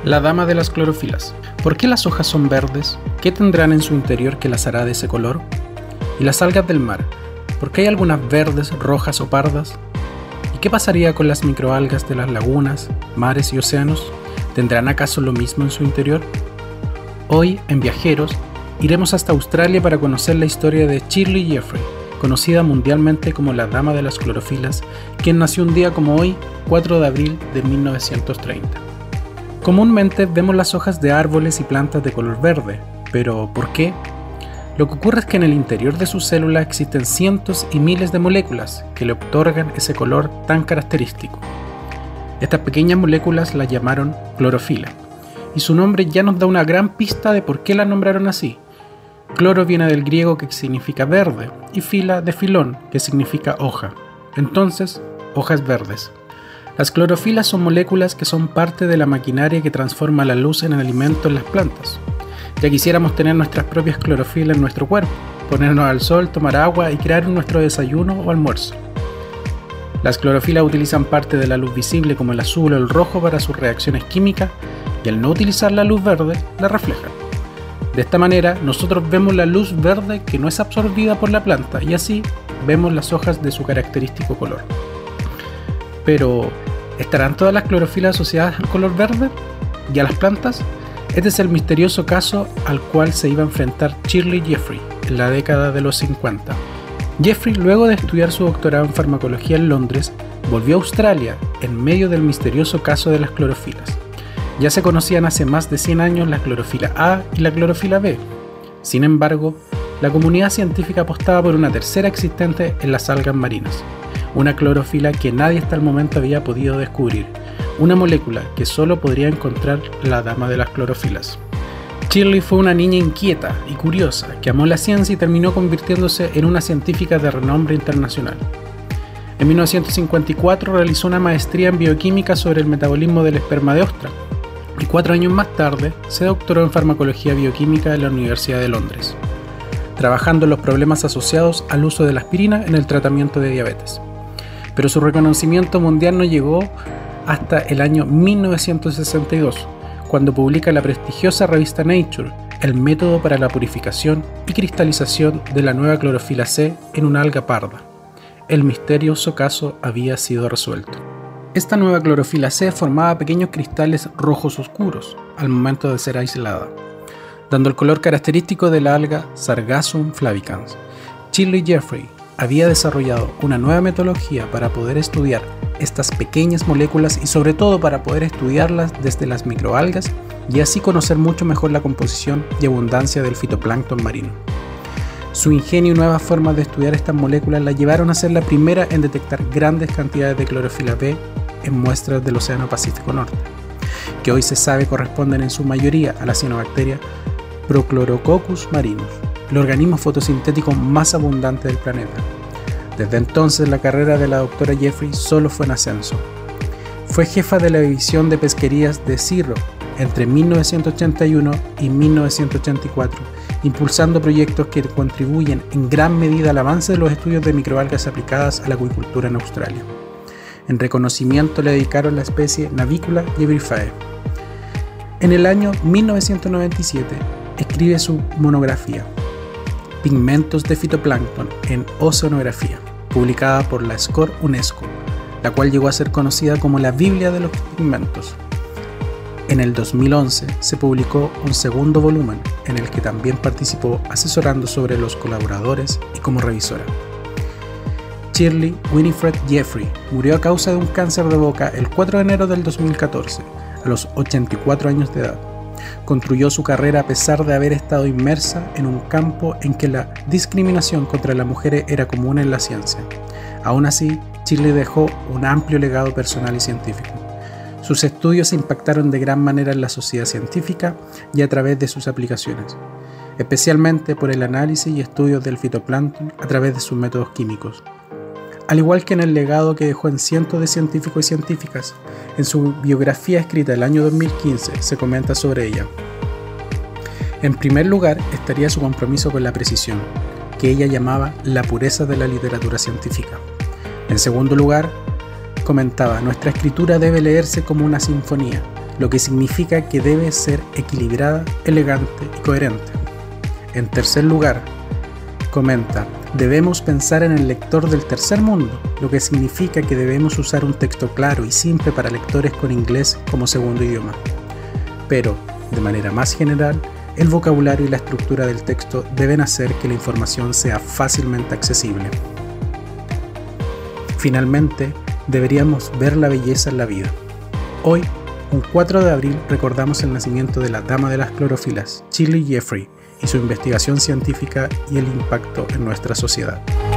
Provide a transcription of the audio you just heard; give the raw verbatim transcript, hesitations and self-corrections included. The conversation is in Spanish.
La dama de las clorofilas. ¿Por qué las hojas son verdes? ¿Qué tendrán en su interior que las hará de ese color? ¿Y las algas del mar? ¿Por qué hay algunas verdes, rojas o pardas? ¿Y qué pasaría con las microalgas de las lagunas, mares y océanos? ¿Tendrán acaso lo mismo en su interior? Hoy, en Viajeros, iremos hasta Australia para conocer la historia de Shirley Jeffrey, conocida mundialmente como la dama de las clorofilas, quien nació un día como hoy, cuatro de abril de mil novecientos treinta. Comúnmente vemos las hojas de árboles y plantas de color verde, pero ¿por qué? Lo que ocurre es que en el interior de su célula existen cientos y miles de moléculas que le otorgan ese color tan característico. Estas pequeñas moléculas las llamaron clorofila, y su nombre ya nos da una gran pista de por qué la nombraron así. Cloro viene del griego que significa verde, y fila de filón, que significa hoja. Entonces, hojas verdes. Las clorofilas son moléculas que son parte de la maquinaria que transforma la luz en alimento en las plantas. Ya quisiéramos tener nuestras propias clorofilas en nuestro cuerpo, ponernos al sol, tomar agua y crear nuestro desayuno o almuerzo. Las clorofilas utilizan parte de la luz visible como el azul o el rojo para sus reacciones químicas y al no utilizar la luz verde, la reflejan. De esta manera, nosotros vemos la luz verde que no es absorbida por la planta y así vemos las hojas de su característico color. Pero, ¿estarán todas las clorofilas asociadas al color verde y a las plantas? Este es el misterioso caso al cual se iba a enfrentar Shirley Jeffrey en la década de los cincuenta. Jeffrey, luego de estudiar su doctorado en farmacología en Londres, volvió a Australia en medio del misterioso caso de las clorofilas. Ya se conocían hace más de cien años la clorofila A y la clorofila B. Sin embargo, la comunidad científica apostaba por una tercera existente en las algas marinas. Una clorofila que nadie hasta el momento había podido descubrir, una molécula que solo podría encontrar la dama de las clorofilas. Shirley fue una niña inquieta y curiosa que amó la ciencia y terminó convirtiéndose en una científica de renombre internacional. En mil novecientos cincuenta y cuatro realizó una maestría en bioquímica sobre el metabolismo del esperma de ostra y cuatro años más tarde se doctoró en farmacología bioquímica en la Universidad de Londres, trabajando en los problemas asociados al uso de la aspirina en el tratamiento de diabetes. Pero su reconocimiento mundial no llegó hasta el año mil novecientos sesenta y dos, cuando publica la prestigiosa revista Nature el método para la purificación y cristalización de la nueva clorofila C en una alga parda. El misterioso caso había sido resuelto. Esta nueva clorofila C formaba pequeños cristales rojos oscuros al momento de ser aislada, dando el color característico de la alga Sargassum flavicans. Shirley Jeffrey había desarrollado una nueva metodología para poder estudiar estas pequeñas moléculas y sobre todo para poder estudiarlas desde las microalgas y así conocer mucho mejor la composición y abundancia del fitoplancton marino. Su ingenio y nuevas formas de estudiar estas moléculas la llevaron a ser la primera en detectar grandes cantidades de clorofila B en muestras del Océano Pacífico Norte, que hoy se sabe corresponden en su mayoría a la cianobacteria Prochlorococcus marinus, el organismo fotosintético más abundante del planeta. Desde entonces la carrera de la doctora Jeffrey solo fue en ascenso. Fue jefa de la división de pesquerías de Cirro entre mil novecientos ochenta y uno y mil novecientos ochenta y cuatro, impulsando proyectos que contribuyen en gran medida al avance de los estudios de microalgas aplicadas a la acuicultura en Australia. En reconocimiento le dedicaron la especie Navicula jeffreyae. En el año mil novecientos noventa y siete escribe su monografía Pigmentos de fitoplancton en Oceanografía, publicada por la SCOR UNESCO, la cual llegó a ser conocida como la Biblia de los pigmentos. En el dos mil once se publicó un segundo volumen en el que también participó asesorando sobre los colaboradores y como revisora. Shirley Winifred Jeffrey murió a causa de un cáncer de boca el cuatro de enero del dos mil catorce, a los ochenta y cuatro años de edad. Construyó su carrera a pesar de haber estado inmersa en un campo en que la discriminación contra las mujeres era común en la ciencia. Aún así, Shirley dejó un amplio legado personal y científico. Sus estudios impactaron de gran manera en la sociedad científica y a través de sus aplicaciones, especialmente por el análisis y estudios del fitoplancton a través de sus métodos químicos. Al igual que en el legado que dejó en cientos de científicos y científicas, en su biografía escrita el año dos mil quince se comenta sobre ella. En primer lugar estaría su compromiso con la precisión, que ella llamaba la pureza de la literatura científica. En segundo lugar, comentaba, nuestra escritura debe leerse como una sinfonía. lo que significa que debe ser equilibrada, elegante y coherente. En tercer lugar, comenta, debemos pensar en el lector del tercer mundo, lo que significa que debemos usar un texto claro y simple para lectores con inglés como segundo idioma. Pero, de manera más general, el vocabulario y la estructura del texto deben hacer que la información sea fácilmente accesible. Finalmente, deberíamos ver la belleza en la vida. Hoy, un cuatro de abril, recordamos el nacimiento de la dama de las clorofilas, Shirley Jeffrey, y su investigación científica y el impacto en nuestra sociedad.